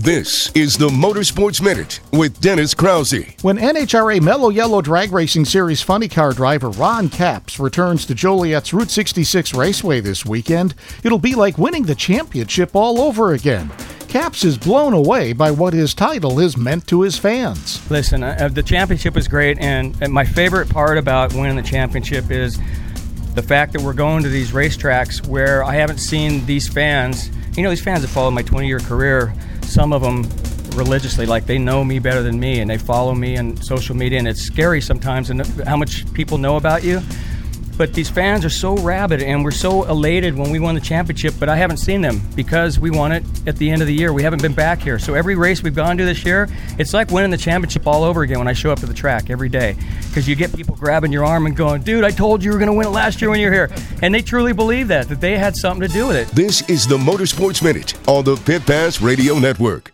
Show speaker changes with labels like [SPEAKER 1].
[SPEAKER 1] This is the Motorsports Minute with Dennis Krause.
[SPEAKER 2] When NHRA Mellow Yellow Drag Racing Series funny car driver Ron Capps returns to Joliet's Route 66 Raceway this weekend, it'll be like winning the championship all over again. Capps is blown away by what his title has meant to his fans.
[SPEAKER 3] Listen, the championship is great, and my favorite part about winning the championship is the fact that we're going to these racetracks where I haven't seen these fans. You know, these fans have followed my 20-year career, some of them religiously, like they know me better than me, and they follow me on social media, and it's scary sometimes how much people know about you. But these fans are so rabid, and we're so elated when we won the championship, but I haven't seen them because we won it at the end of the year. We haven't been back here. So every race we've gone to this year, it's like winning the championship all over again when I show up to the track every day. Because you get people grabbing your arm and going, dude, I told you were going to win it last year when you were here. And they truly believe that they had something to do with it.
[SPEAKER 1] This is the Motorsports Minute on the Pit Pass Radio Network.